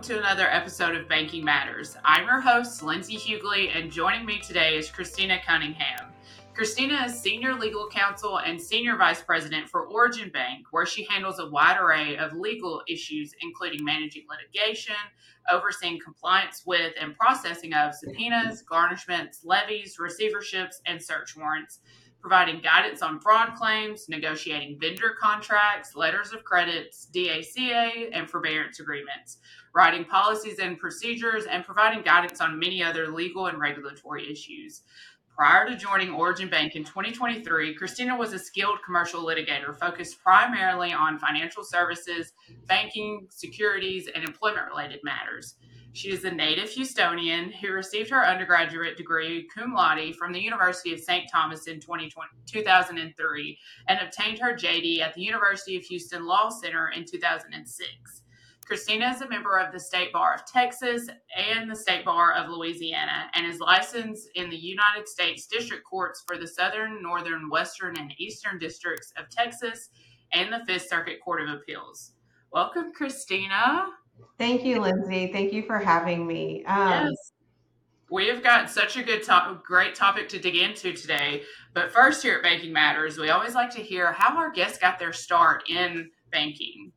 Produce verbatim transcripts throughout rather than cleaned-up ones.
welcome to another episode of Banking Matters. I'm your host, Lindsay Hughley, and joining me today is Christina Cunningham. Christina is Senior Legal Counsel and Senior Vice President for Origin Bank, where she handles a wide array of legal issues, including managing litigation, overseeing compliance with and processing of subpoenas, garnishments, levies, receiverships, and search warrants, providing guidance on fraud claims, negotiating vendor contracts, letters of credits, D A C A, and forbearance agreements, writing policies and procedures, and providing guidance on many other legal and regulatory issues. Prior to joining Origin Bank in twenty twenty-three, Christina was a skilled commercial litigator focused primarily on financial services, banking, securities, and employment-related matters. She is a native Houstonian who received her undergraduate degree cum laude from the University of Saint Thomas in two thousand three and obtained her J D at the University of Houston Law Center in two thousand six. Christina is a member of the State Bar of Texas and the State Bar of Louisiana and is licensed in the United States District Courts for the Southern, Northern, Western, and Eastern Districts of Texas and the Fifth Circuit Court of Appeals. Welcome, Christina. Thank you, Lindsay. Thank you for having me. Um, yes. We have got such a good top, great topic to dig into today. But first, here at Banking Matters, we always like to hear how our guests got their start in banking.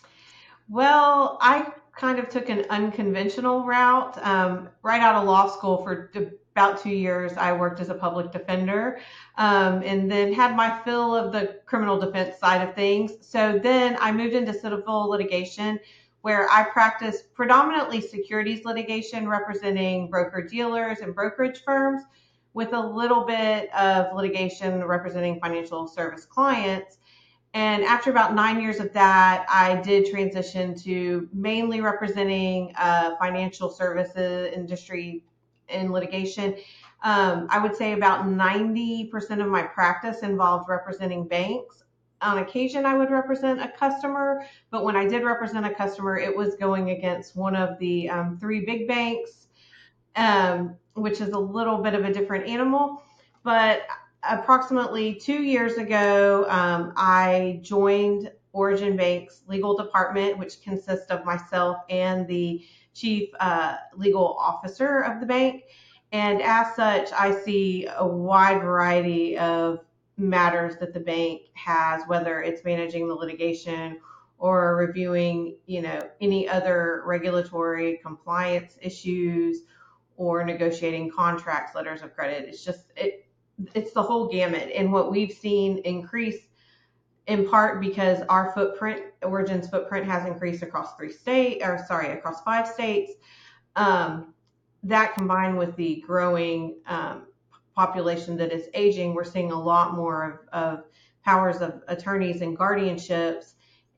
Well, I kind of took an unconventional route. Um, right out of law school for about two years, I worked as a public defender um, and then had my fill of the criminal defense side of things. So then I moved into civil litigation, where I practiced predominantly securities litigation representing broker-dealers and brokerage firms, with a little bit of litigation representing financial service clients. And after about nine years of that, I did transition to mainly representing uh, financial services industry in litigation. Um, I would say about ninety percent of my practice involved representing banks. On occasion, I would represent a customer, but when I did represent a customer, it was going against one of the um, three big banks, um, which is a little bit of a different animal. But approximately two years ago, um, I joined Origin Bank's legal department, which consists of myself and the chief uh, legal officer of the bank. And as such, I see a wide variety of matters that the bank has, whether it's managing the litigation or reviewing, you know, any other regulatory compliance issues or negotiating contracts, letters of credit. It's just, it, it's the whole gamut. And what we've seen increase in part because our footprint, Origin's footprint has increased across three states, or sorry, across five states. Um, that combined with the growing um, population that is aging, we're seeing a lot more of, of powers of attorneys and guardianships.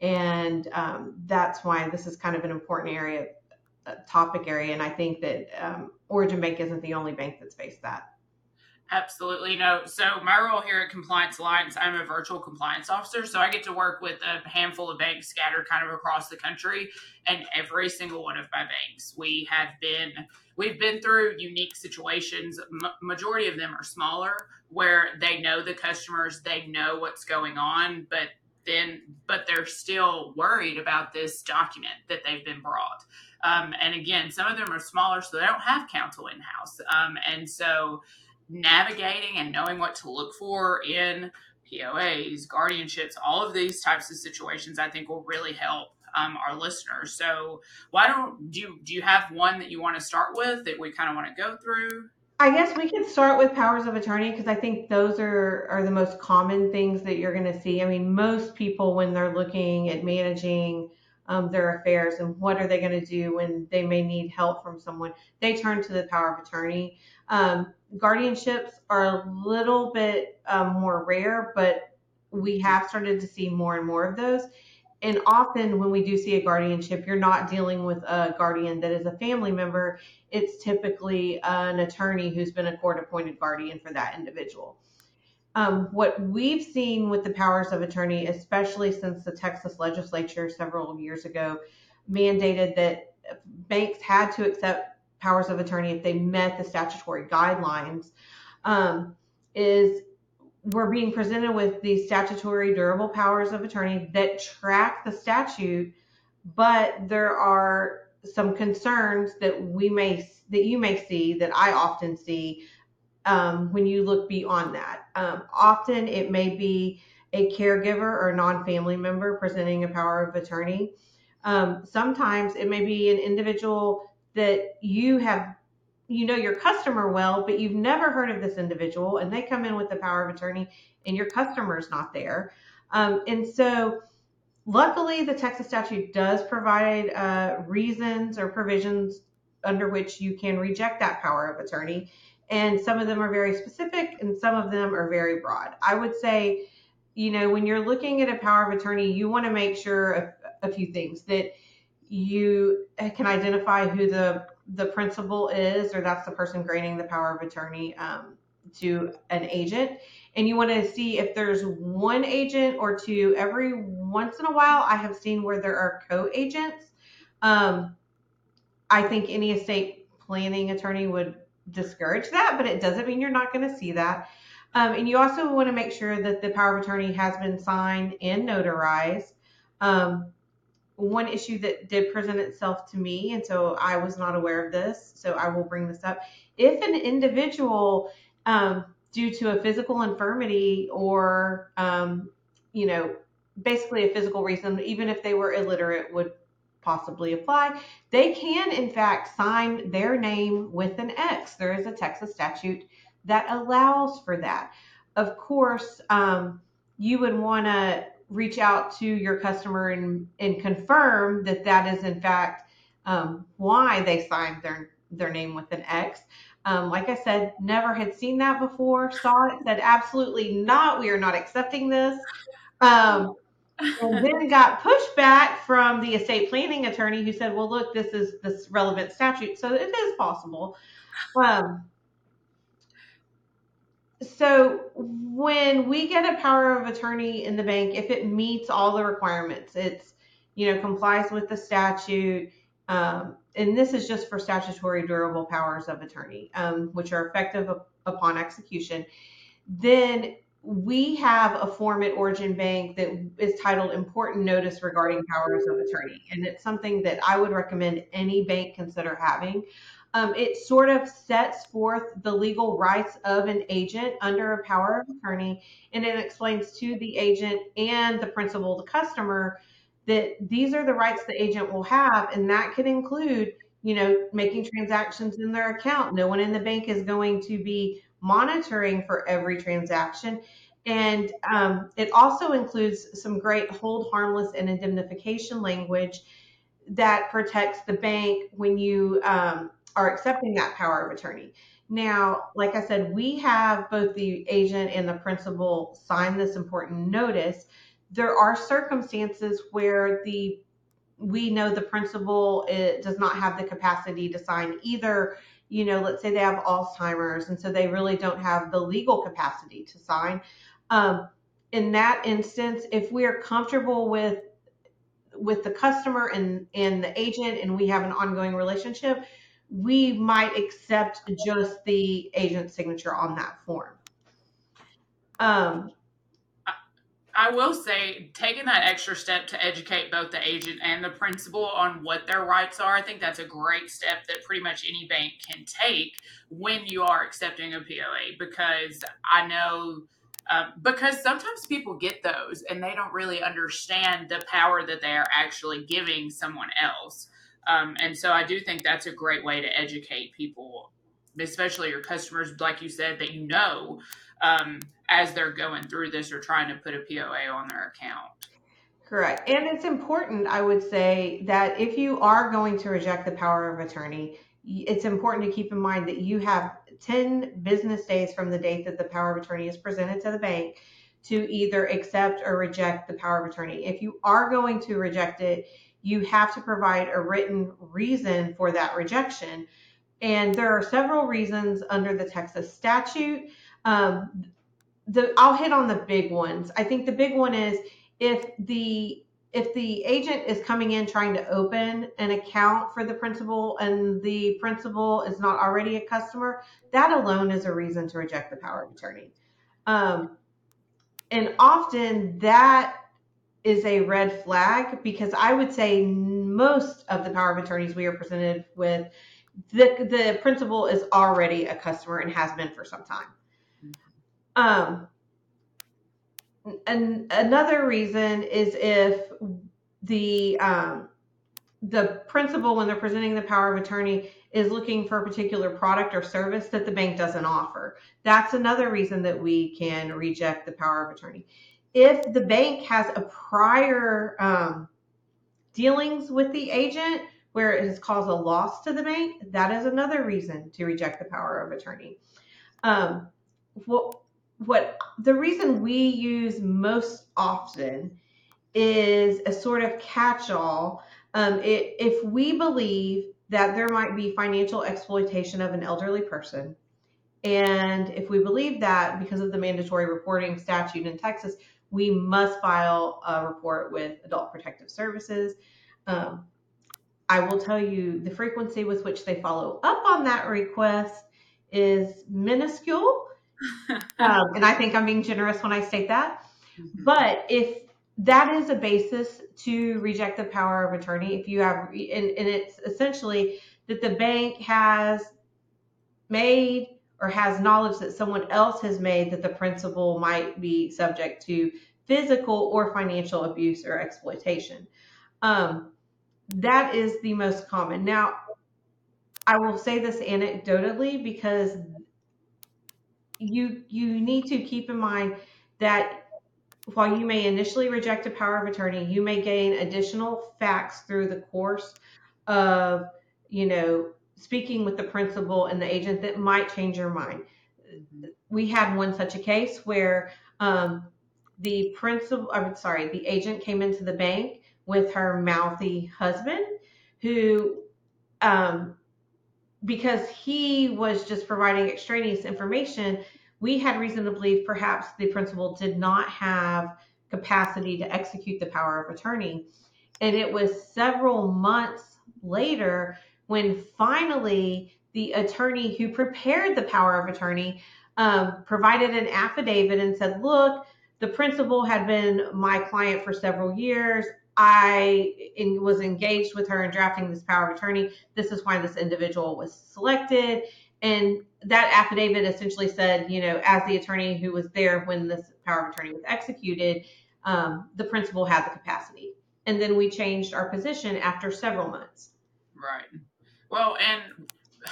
And um, that's why this is kind of an important area, uh, topic area. And I think that um, Origin Bank isn't the only bank that's faced that. Absolutely. No. So my role here at Compliance Alliance, I'm a virtual compliance officer. So I get to work with a handful of banks scattered kind of across the country, and every single one of my banks, we have been, we've been through unique situations. M- majority of them are smaller where they know the customers, they know what's going on, but then, but they're still worried about this document that they've been brought. Um, and again, some of them are smaller, so they don't have counsel in-house. Um, and so navigating and knowing what to look for in P O As, guardianships, all of these types of situations, I think will really help um, our listeners. So why don't do you, do you have one that you want to start with that we kind of want to go through? I guess we can start with powers of attorney because I think those are, are the most common things that you're going to see. I mean, most people, when they're looking at managing um, their affairs and what are they going to do when they may need help from someone, they turn to the power of attorney. Um, guardianships are a little bit um, more rare, but we have started to see more and more of those. And often when we do see a guardianship, you're not dealing with a guardian that is a family member. It's typically an attorney who's been a court-appointed guardian for that individual. Um, what we've seen with the powers of attorney, especially since the Texas legislature several years ago mandated that banks had to accept powers of attorney if they met the statutory guidelines, um, is we're being presented with these statutory durable powers of attorney that track the statute, but there are some concerns that we may that you may see that I often see um, when you look beyond that. Um, often it may be a caregiver or non-family member presenting a power of attorney. Um, sometimes it may be an individual that you have, you know, your customer well, but you've never heard of this individual, and they come in with the power of attorney, and your customer's not there. Um, and so, luckily, the Texas statute does provide uh, reasons or provisions under which you can reject that power of attorney. And some of them are very specific and some of them are very broad. I would say, you know, when you're looking at a power of attorney, you want to make sure a, a few things that you can identify who the the principal is, or that's the person granting the power of attorney um, to an agent. And you want to see if there's one agent or two. Every once in a while, I have seen where there are co-agents. Um, I think any estate planning attorney would discourage that, but it doesn't mean you're not going to see that. Um, and you also want to make sure that the power of attorney has been signed and notarized. Um, one issue that did present itself to me, and so I was not aware of this, so I will bring this up. If an individual, um, due to a physical infirmity or, um, you know, basically a physical reason, even if they were illiterate, would possibly apply, they can, in fact, sign their name with an X. There is a Texas statute that allows for that. Of course, um, you would want to reach out to your customer and, and confirm that that is in fact um, why they signed their their name with an X. Um, like I said, never had seen that before. Saw it, said absolutely not. We are not accepting this. Um, and then got pushback from the estate planning attorney who said, "Well, look, this is this relevant statute, so it is possible." Um, So when we get a power of attorney in the bank, if it meets all the requirements, it's, you know, complies with the statute, um, and this is just for statutory durable powers of attorney, um, which are effective up- upon execution, then we have a form at Origin Bank that is titled Important Notice Regarding Powers of Attorney. And it's something that I would recommend any bank consider having. Um, it sort of sets forth the legal rights of an agent under a power of attorney, and it explains to the agent and the principal, the customer, that these are the rights the agent will have, and that could include, you know, making transactions in their account. No one in the bank is going to be monitoring for every transaction. And um, it also includes some great hold harmless and indemnification language that protects the bank when you um, are accepting that power of attorney. Now, like I said, we have both the agent and the principal sign this important notice. There are circumstances where the we know the principal it does not have the capacity to sign either. You know, let's say they have Alzheimer's, and so they really don't have the legal capacity to sign. Um, in that instance, if we are comfortable with with the customer and and the agent, and we have an ongoing relationship, we might accept just the agent's signature on that form. Um, I will say, taking that extra step to educate both the agent and the principal on what their rights are, I think that's a great step that pretty much any bank can take when you are accepting a P O A. Because I know, um, because sometimes people get those and they don't really understand the power that they are actually giving someone else. Um, and so I do think that's a great way to educate people, especially your customers, like you said, that you know. Um, as they're going through this or trying to put a P O A on their account. Correct. And it's important, I would say, that if you are going to reject the power of attorney, it's important to keep in mind that you have ten business days from the date that the power of attorney is presented to the bank to either accept or reject the power of attorney. If you are going to reject it, you have to provide a written reason for that rejection. And there are several reasons under the Texas statute. Um, the I'll hit on the big ones. I think the big one is if the if the agent is coming in trying to open an account for the principal and the principal is not already a customer, that alone is a reason to reject the power of attorney. Um, and often that is a red flag, because I would say most of the power of attorneys we are presented with, the, the principal is already a customer and has been for some time. Um, and another reason is if the um, the principal, when they're presenting the power of attorney, is looking for a particular product or service that the bank doesn't offer. That's another reason that we can reject the power of attorney. If the bank has a prior um, dealings with the agent where it has caused a loss to the bank, that is another reason to reject the power of attorney. Um, what, what the reason we use most often is a sort of catch-all. Um, it, if we believe that there might be financial exploitation of an elderly person, and if we believe that because of the mandatory reporting statute in Texas, we must file a report with Adult Protective Services. Um, I will tell you the frequency with which they follow up on that request is minuscule. um, and I think I'm being generous when I state that. Mm-hmm. But if that is a basis to reject the power of attorney, if you have, and, and it's essentially that the bank has made or has knowledge that someone else has made that the principal might be subject to physical or financial abuse or exploitation. Um, that is the most common. Now, I will say this anecdotally because you you need to keep in mind that while you may initially reject a power of attorney, you may gain additional facts through the course of, you know, speaking with the principal and the agent that might change your mind. We had one such a case where um, the principal, I'm sorry, the agent came into the bank with her mouthy husband who, um, because he was just providing extraneous information, we had reason to believe perhaps the principal did not have capacity to execute the power of attorney. And it was several months later when finally the attorney who prepared the power of attorney um, provided an affidavit and said, look, the principal had been my client for several years. I in, was engaged with her in drafting this power of attorney. This is why this individual was selected. And that affidavit essentially said, you know, as the attorney who was there when this power of attorney was executed, um, the principal had the capacity. And then we changed our position after several months. Right. Well, and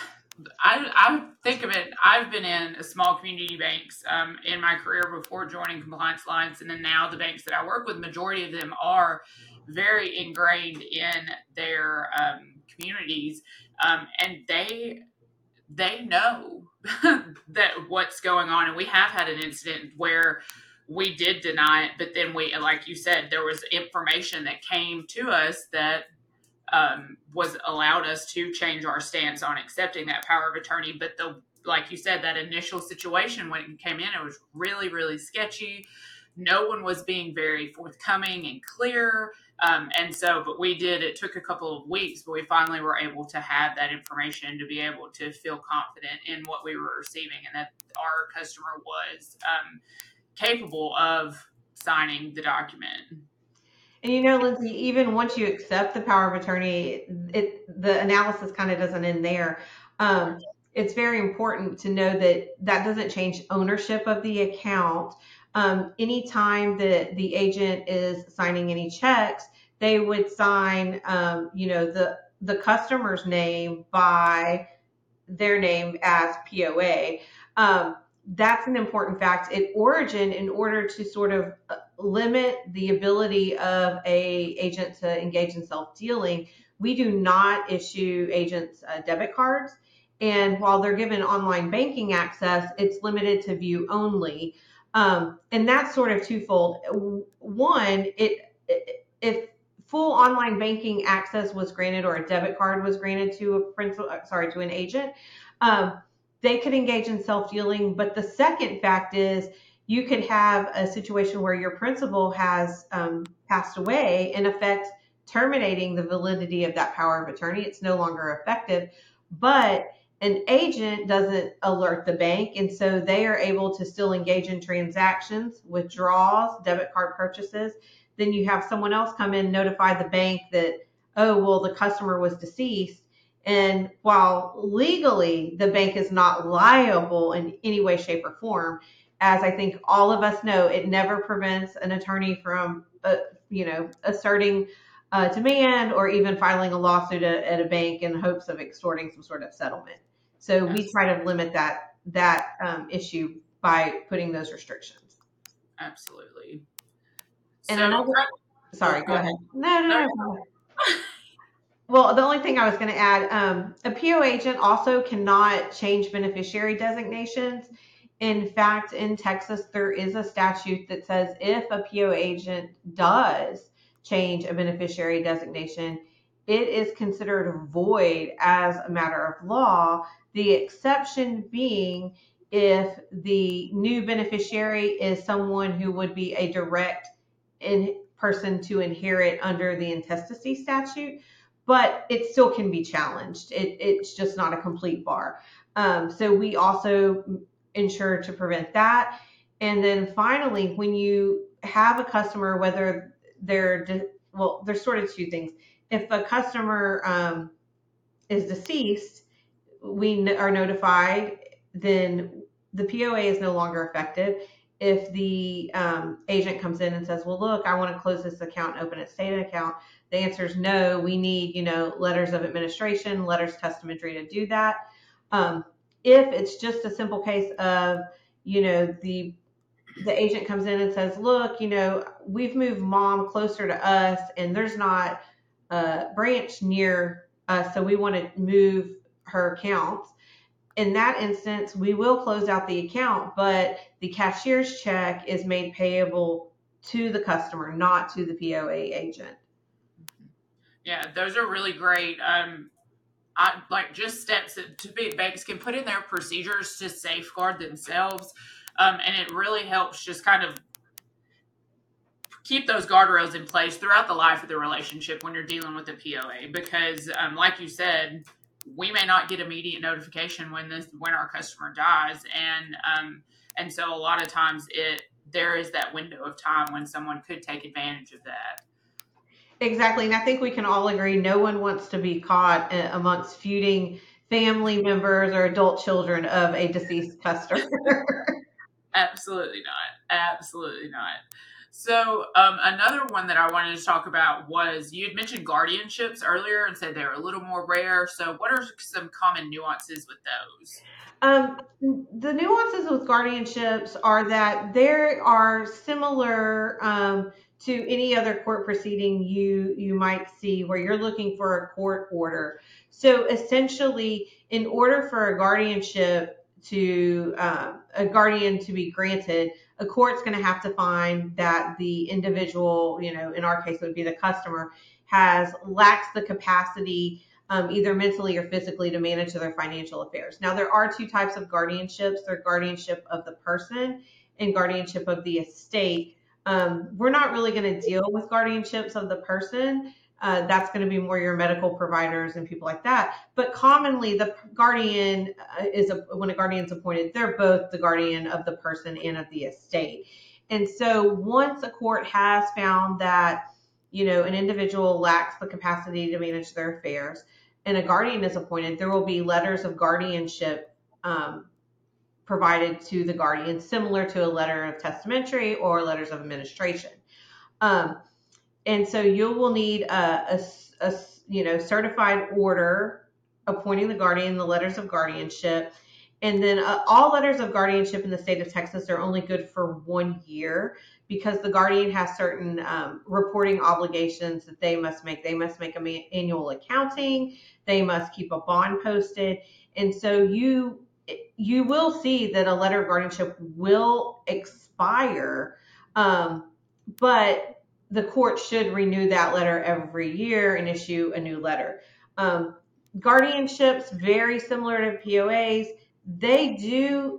I, I think of it, I've been in small community banks um, in my career before joining Compliance Alliance, and then now the banks that I work with, majority of them are very ingrained in their um, communities, um, and they they know that what's going on. And we have had an incident where we did deny it, but then we, like you said, there was information that came to us that um, was allowed us to change our stance on accepting that power of attorney. But the, like you said, that initial situation when it came in, it was really, really sketchy. No one was being very forthcoming and clear. Um, and so, but we did, it took a couple of weeks, but we finally were able to have that information to be able to feel confident in what we were receiving and that our customer was um, capable of signing the document. And you know, Lindsay, even once you accept the power of attorney, it the analysis kind of doesn't end there. Um, it's very important to know that that doesn't change ownership of the account. Um, anytime that the agent is signing any checks, they would sign, um, you know, the the customer's name by their name as P O A. Um, that's an important fact. At origin, in order to sort of limit the ability of a agent to engage in self-dealing, we do not issue agents uh, debit cards. And while they're given online banking access, it's limited to view only. Um, and that's sort of twofold. One, it, it if full online banking access was granted or a debit card was granted to a principal, sorry, to an agent, um, they could engage in self-dealing. But the second fact is you could have a situation where your principal has um, passed away, in effect terminating the validity of that power of attorney. It's no longer effective, but an agent doesn't alert the bank, and so they are able to still engage in transactions, withdrawals, debit card purchases. Then you have someone else come in, notify the bank that oh, well, the customer was deceased. And while legally the bank is not liable in any way, shape, or form, as I think all of us know, it never prevents an attorney from, uh, you know, asserting uh, demand or even filing a lawsuit at, at a bank in hopes of extorting some sort of settlement. So Yes. we try to limit that that um, issue by putting those restrictions. Absolutely. And so, another, sorry, oh, go ahead. No, no, no. no. Well, the only thing I was going to add, um, a P O agent also cannot change beneficiary designations. In fact, in Texas, there is a statute that says if a P O agent does change a beneficiary designation, it is considered void as a matter of law. The exception being if the new beneficiary is someone who would be a direct in person to inherit under the intestacy statute, but it still can be challenged. It, it's just not a complete bar. Um, so we also ensure to prevent that. And then finally, when you have a customer, whether they're, de- well, there's sort of two things. If a customer um, is deceased, we are notified, then the P O A is no longer effective. If the um, agent comes in and says, well, look, I want to close this account and open a state account, the answer is no. We need, you know, letters of administration, letters testamentary to do that. Um, if it's just a simple case of, you know, the the agent comes in and says, look, you know, we've moved mom closer to us and there's not a branch near us, so we want to move her accounts. In that instance, we will close out the account, but the cashier's check is made payable to the customer, not to the P O A agent. Yeah, those are really great. Um, I like just steps that to be banks can put in their procedures to safeguard themselves, um, and it really helps just kind of keep those guardrails in place throughout the life of the relationship when you're dealing with the P O A. Because, um, like you said, we may not get immediate notification when this when our customer dies, and um, and so a lot of times it there is that window of time when someone could take advantage of that. Exactly. And I think we can all agree no one wants to be caught uh, amongst feuding family members or adult children of a deceased customer. Absolutely not. Absolutely not. So, um, another one that I wanted to talk about was you had mentioned guardianships earlier and said they're a little more rare. So, what are some common nuances with those? Um, the nuances with guardianships are that there are similar um, to any other court proceeding you you might see where you're looking for a court order. So essentially, in order for a guardianship to um, a guardian to be granted, a court's going to have to find that the individual, you know, in our case it would be the customer, has lacks the capacity um, either mentally or physically to manage their financial affairs. Now, there are two types of guardianships. There's guardianship of the person and guardianship of the estate. Um, we're not really going to deal with guardianships of the person. Uh, that's going to be more your medical providers and people like that. But commonly, the guardian uh, is a, when a guardian is appointed, they're both the guardian of the person and of the estate. And so, once a court has found that you know an individual lacks the capacity to manage their affairs, and a guardian is appointed, there will be letters of guardianship um, provided to the guardian, similar to a letter of testamentary or letters of administration. Um, and so you will need a, a, a you know certified order appointing the guardian, the letters of guardianship, and then uh, all letters of guardianship in the state of Texas are only good for one year because the guardian has certain um, reporting obligations that they must make. They must make an annual accounting. They must keep a bond posted. And so you you will see that a letter of guardianship will expire, um, but the court should renew that letter every year and issue a new letter. Um, guardianships, very similar to P O As, they do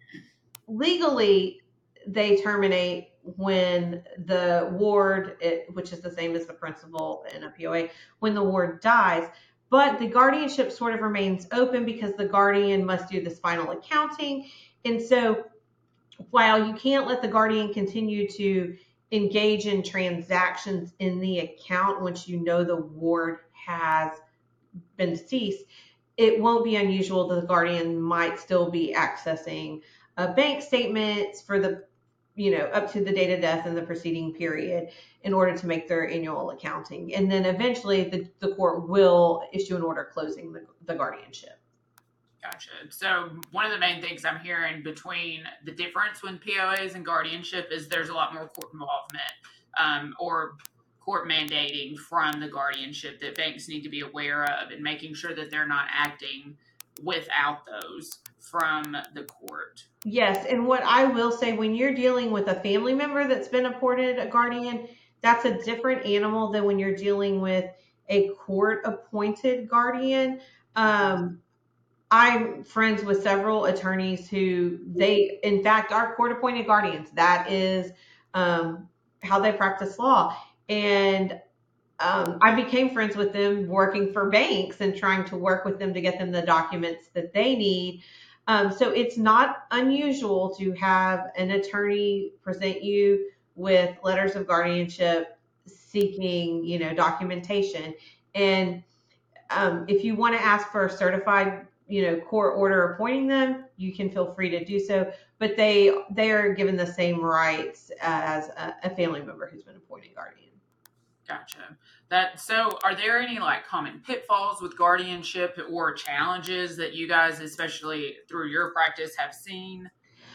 legally they terminate when the ward, it, which is the same as the principal in a P O A, when the ward dies. But the guardianship sort of remains open because the guardian must do this final accounting. And so while you can't let the guardian continue to engage in transactions in the account once you know the ward has been deceased, it won't be unusual that the guardian might still be accessing uh, bank statements for the, you know, up to the date of death in the preceding period in order to make their annual accounting. And then eventually the, the court will issue an order closing the, the guardianship. Gotcha. So one of the main things I'm hearing between the difference with P O As and guardianship is there's a lot more court involvement um, or court mandating from the guardianship that banks need to be aware of, and making sure that they're not acting without those from the court. Yes, and what I will say, when you're dealing with a family member that's been appointed a guardian, that's a different animal than when you're dealing with a court-appointed guardian. Um, I'm friends with several attorneys who they, in fact, are court-appointed guardians. That is um, how they practice law. And um, I became friends with them working for banks and trying to work with them to get them the documents that they need. Um, so it's not unusual to have an attorney present you with letters of guardianship seeking, you know, documentation. And um, if you want to ask for a certified, you know, court order appointing them, you can feel free to do so. But they they are given the same rights as a, a family member who's been appointed guardian. Gotcha. That so are there any like common pitfalls with guardianship or challenges that you guys, especially through your practice, have seen?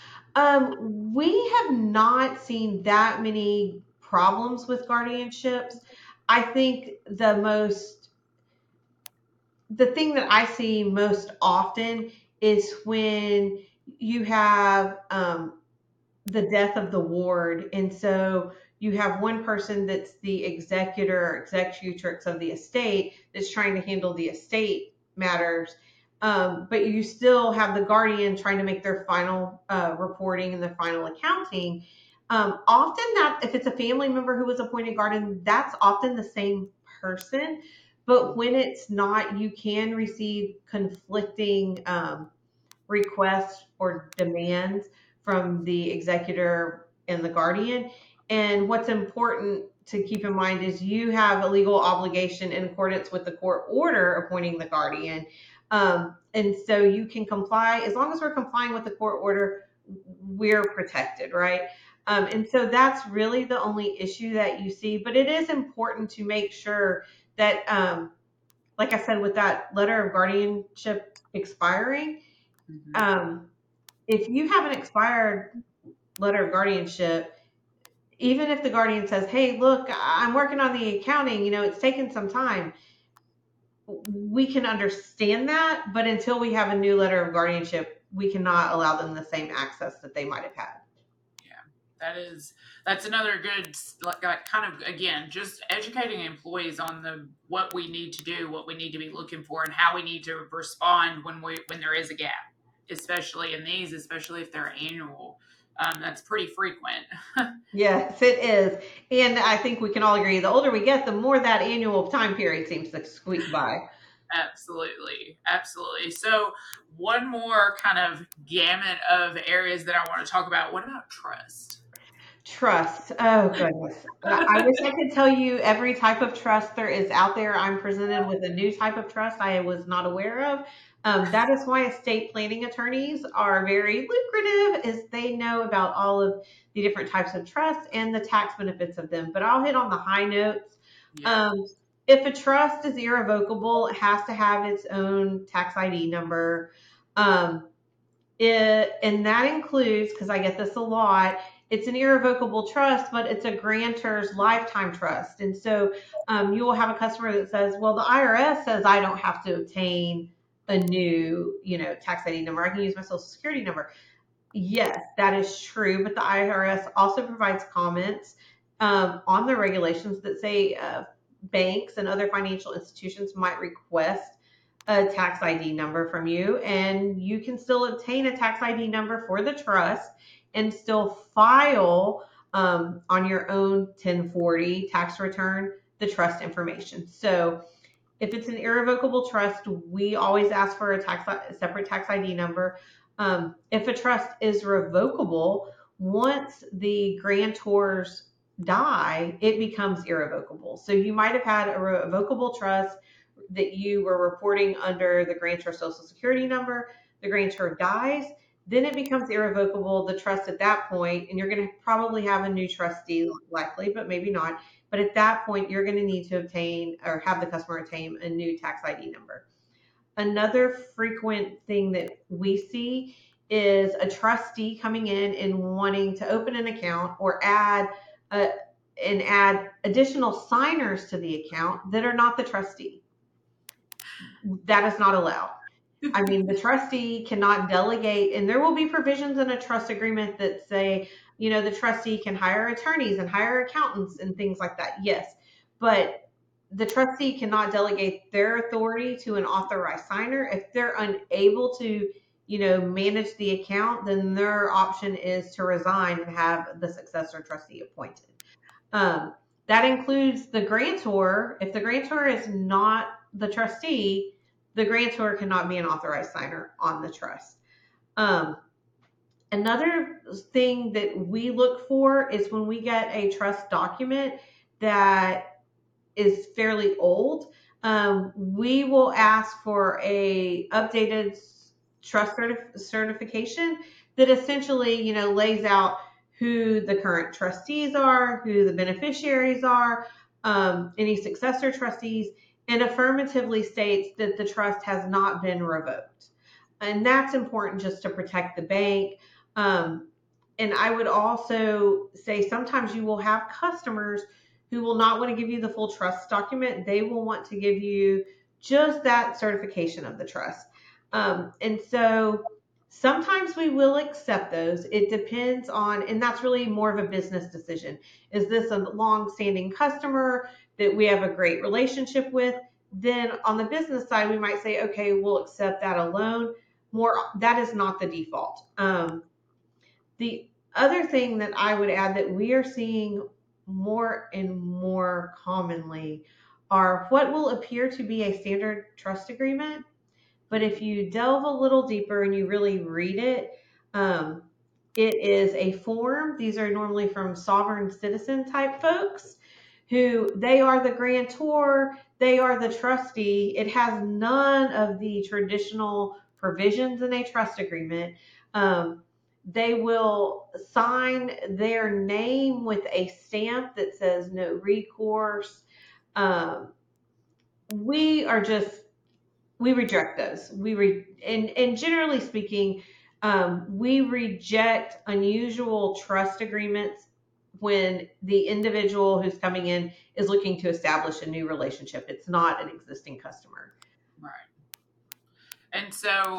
Um, we have not seen that many problems with guardianships. I think the most, the thing that I see most often is when you have um, the death of the ward. And so you have one person that's the executor or executrix of the estate that's trying to handle the estate matters. Um, but you still have the guardian trying to make their final uh, reporting and their final accounting. Um, often that if it's a family member who was appointed guardian, that's often the same person. But when it's not, you can receive conflicting um, requests or demands from the executor and the guardian. And what's important to keep in mind is you have a legal obligation in accordance with the court order appointing the guardian. Um, and so you can comply, as long as we're complying with the court order, we're protected, right? Um, and so that's really the only issue that you see. But it is important to make sure that, um, like I said, with that letter of guardianship expiring, Mm-hmm. um, if you have an expired letter of guardianship, even if the guardian says, hey, look, I'm working on the accounting, you know, it's taken some time, we can understand that. But until we have a new letter of guardianship, we cannot allow them the same access that they might have had. That is, that's another good, like, kind of, again, just educating employees on the what we need to do, what we need to be looking for, and how we need to respond when we when there is a gap, especially in these, especially if they're annual. Um, that's pretty frequent. Yes, it is. And I think we can all agree, the older we get, the more that annual time period seems to squeak by. Absolutely. Absolutely. So one more kind of gamut of areas that I want to talk about. What about trust? Trust. Oh, goodness. I wish I could tell you every type of trust there is out there. I'm presented with a new type of trust I was not aware of. Um, that is why estate planning attorneys are very lucrative, is they know about all of the different types of trust and the tax benefits of them. But I'll hit on the high notes. Yeah. Um, if a trust is irrevocable, it has to have its own tax I D number. Um, it, and that includes, because I get this a lot, it's an irrevocable trust, but it's a grantor's lifetime trust. And so um, you will have a customer that says, well, the I R S says I don't have to obtain a new, you know, tax I D number. I can use my social security number. Yes, that is true. But the I R S also provides comments um, on the regulations that say uh, banks and other financial institutions might request a tax I D number from you, and you can still obtain a tax I D number for the trust and still file um, on your own ten forty tax return the trust information. So if it's an irrevocable trust, we always ask for a tax a separate tax I D number. Um, if a trust is revocable, once the grantors die, it becomes irrevocable. So you might have had a revocable trust that you were reporting under the grantor social security number, the grantor dies, then it becomes irrevocable, the trust at that point, and you're going to probably have a new trustee likely, but maybe not. But at that point, you're going to need to obtain or have the customer obtain a new tax I D number. Another frequent thing that we see is a trustee coming in and wanting to open an account or add a, and add additional signers to the account that are not the trustee. That is not allowed. I mean, the trustee cannot delegate, and there will be provisions in a trust agreement that say, you know, the trustee can hire attorneys and hire accountants and things like that. Yes, but the trustee cannot delegate their authority to an authorized signer. If they're unable to, you know, manage the account, then their option is to resign and have the successor trustee appointed. Um, that includes the grantor. If the grantor is not the trustee, the grantor cannot be an authorized signer on the trust. Um, another thing that we look for is when we get a trust document that is fairly old, um, we will ask for a updated trust certif- certification that essentially, you know, lays out who the current trustees are, who the beneficiaries are, um, any successor trustees, and affirmatively states that the trust has not been revoked. And that's important just to protect the bank. Um, and I would also say sometimes you will have customers who will not want to give you the full trust document. They will want to give you just that certification of the trust. Um, and so sometimes we will accept those. It depends on, and that's really more of a business decision. Is this a long-standing customer that we have a great relationship with? Then on the business side, we might say, okay, we'll accept that alone. More, that is not the default. Um, the other thing that I would add that we are seeing more and more commonly are what will appear to be a standard trust agreement. But if you delve a little deeper and you really read it, um, it is a form. These are normally from sovereign citizen type folks who they are the grantor, they are the trustee. It has none of the traditional provisions in a trust agreement. Um, they will sign their name with a stamp that says no recourse. Um, we are just we reject those. We re, and and generally speaking, um, we reject unusual trust agreements when the individual who's coming in is looking to establish a new relationship. It's not an existing customer. Right. And so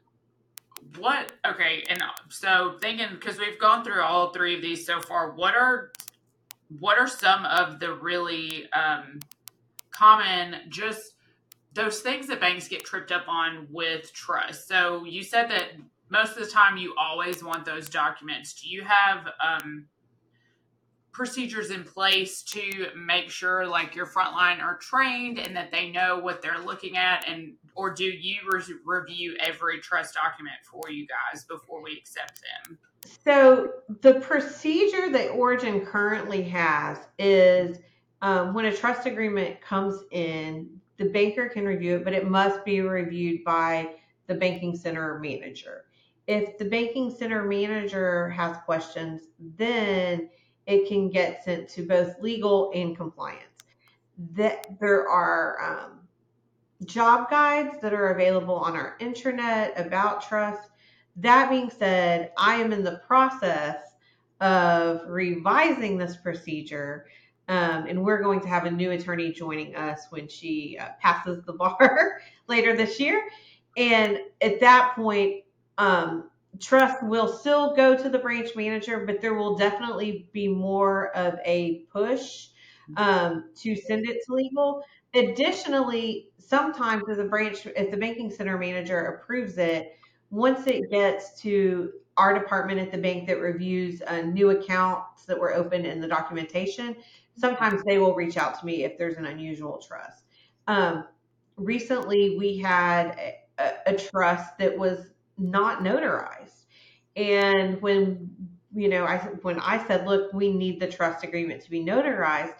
what, okay, and so thinking, because we've gone through all three of these so far, what are what are some of the really um, common, just those things that banks get tripped up on with trust? So you said that most of the time you always want those documents. Do you have um, procedures in place to make sure like your frontline are trained and that they know what they're looking at, and or do you re- review every trust document for you guys before we accept them? So the procedure that Origin currently has is um, when a trust agreement comes in, the banker can review it, but it must be reviewed by the banking center manager. If the banking center manager has questions, then it can get sent to both legal and compliance. That there are um, job guides that are available on our intranet about trust. That being said, I am in the process of revising this procedure, um, and we're going to have a new attorney joining us when she uh, passes the bar later this year. And at that point, um, trust will still go to the branch manager, but there will definitely be more of a push um, to send it to legal. Additionally, sometimes if the branch, if the banking center manager approves it, once it gets to our department at the bank that reviews uh, new accounts that were opened in the documentation, sometimes they will reach out to me if there's an unusual trust. Um, recently, we had a, a trust that was not notarized, and when you know, I when I said, look, we need the trust agreement to be notarized,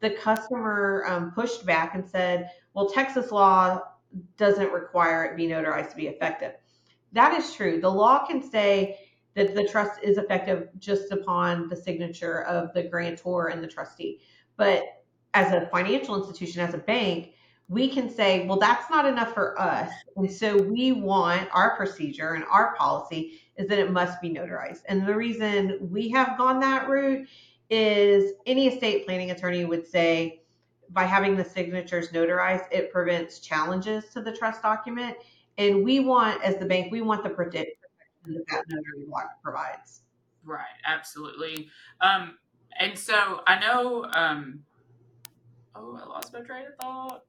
the customer um, pushed back and said, well, Texas law doesn't require it be notarized to be effective. That is true. The law can say that the trust is effective just upon the signature of the grantor and the trustee. But as a financial institution, as a bank, we can say, well, that's not enough for us. And so we want our procedure and our policy is that it must be notarized. And the reason we have gone that route is any estate planning attorney would say, by having the signatures notarized, it prevents challenges to the trust document. And we want, as the bank, we want the protection that that notary block provides. Right, absolutely. Um, and so I know, um, oh, I lost my train of thought.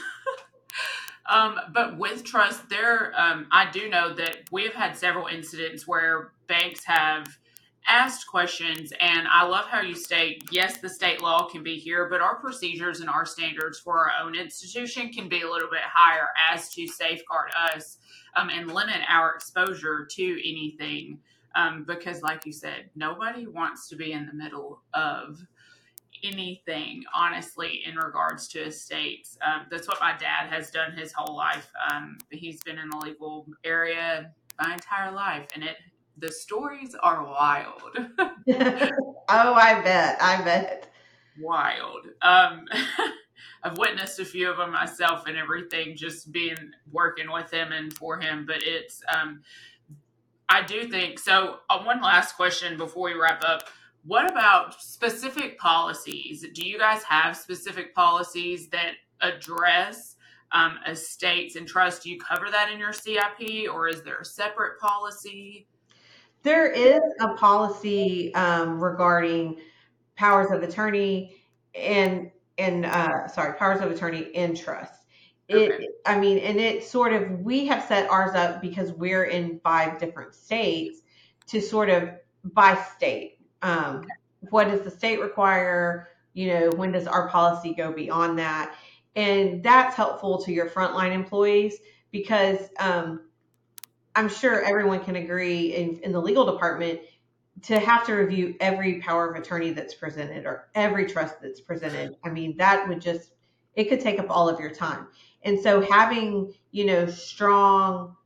um, but with trust, there, um, I do know that we've had several incidents where banks have asked questions, and I love how you state, yes, the state law can be here, but our procedures and our standards for our own institution can be a little bit higher as to safeguard us um, and limit our exposure to anything. Um, because, like you said, nobody wants to be in the middle of anything, honestly, in regards to estates. Um, that's what my dad has done his whole life. Um, he's been in the legal area my entire life, and it the stories are wild. Oh, I bet. I bet. Wild. Um, I've witnessed a few of them myself and everything, just being working with him and for him. But it's, um, I do think so. Uh, one last question before we wrap up. What about specific policies? Do you guys have specific policies that address um, estates and trusts? Do you cover that in your C I P, or is there a separate policy? There is a policy um, regarding powers of attorney and and uh, sorry, powers of attorney and trust. Okay. It, I mean, and it sort of we have set ours up because we're in five different states to sort of by state. Um, what does the state require? You know, when does our policy go beyond that? And that's helpful to your frontline employees because um, I'm sure everyone can agree in, in the legal department to have to review every power of attorney that's presented or every trust that's presented. I mean, that would just, it could take up all of your time. And so having, you know, strong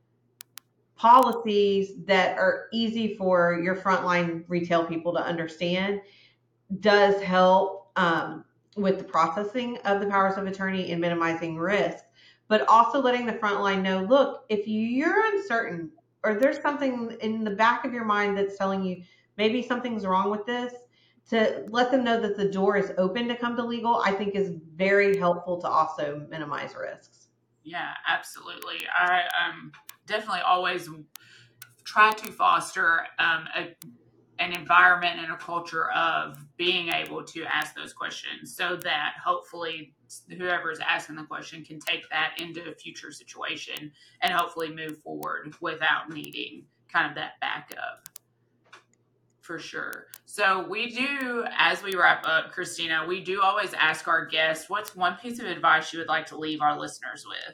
policies that are easy for your frontline retail people to understand does help um, with the processing of the powers of attorney and minimizing risk, but also letting the frontline know, look, if you're uncertain or there's something in the back of your mind that's telling you maybe something's wrong with this, to let them know that the door is open to come to legal, I think is very helpful to also minimize risks. Yeah, absolutely. I um, definitely always try to foster um, a an environment and a culture of being able to ask those questions so that hopefully whoever is asking the question can take that into a future situation and hopefully move forward without needing kind of that backup. For sure. So we do, as we wrap up, Christina, we do always ask our guests, what's one piece of advice you would like to leave our listeners with?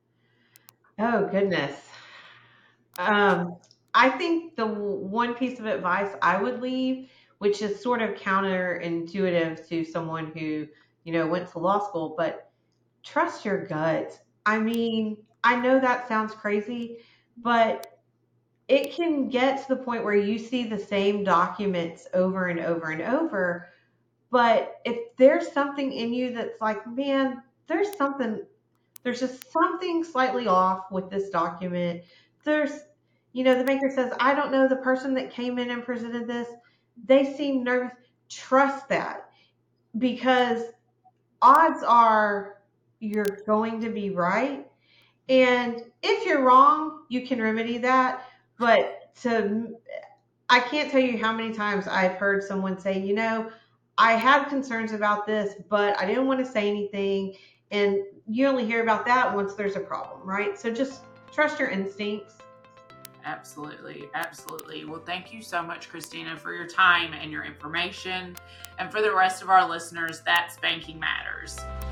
Oh, goodness. Um, I think the one piece of advice I would leave, which is sort of counterintuitive to someone who, you know, went to law school, but trust your gut. I mean, I know that sounds crazy, but it can get to the point where you see the same documents over and over and over. But if there's something in you that's like, man, there's something there's just something slightly off with this document. There's, you know, the banker says, I don't know the person that came in and presented this. They seem nervous. Trust that because odds are you're going to be right. And if you're wrong, you can remedy that. But to, I can't tell you how many times I've heard someone say, you know, I had concerns about this, but I didn't want to say anything. And you only hear about that once there's a problem, right? So just trust your instincts. Absolutely. Absolutely. Well, thank you so much, Christina, for your time and your information. And for the rest of our listeners, that's Banking Matters.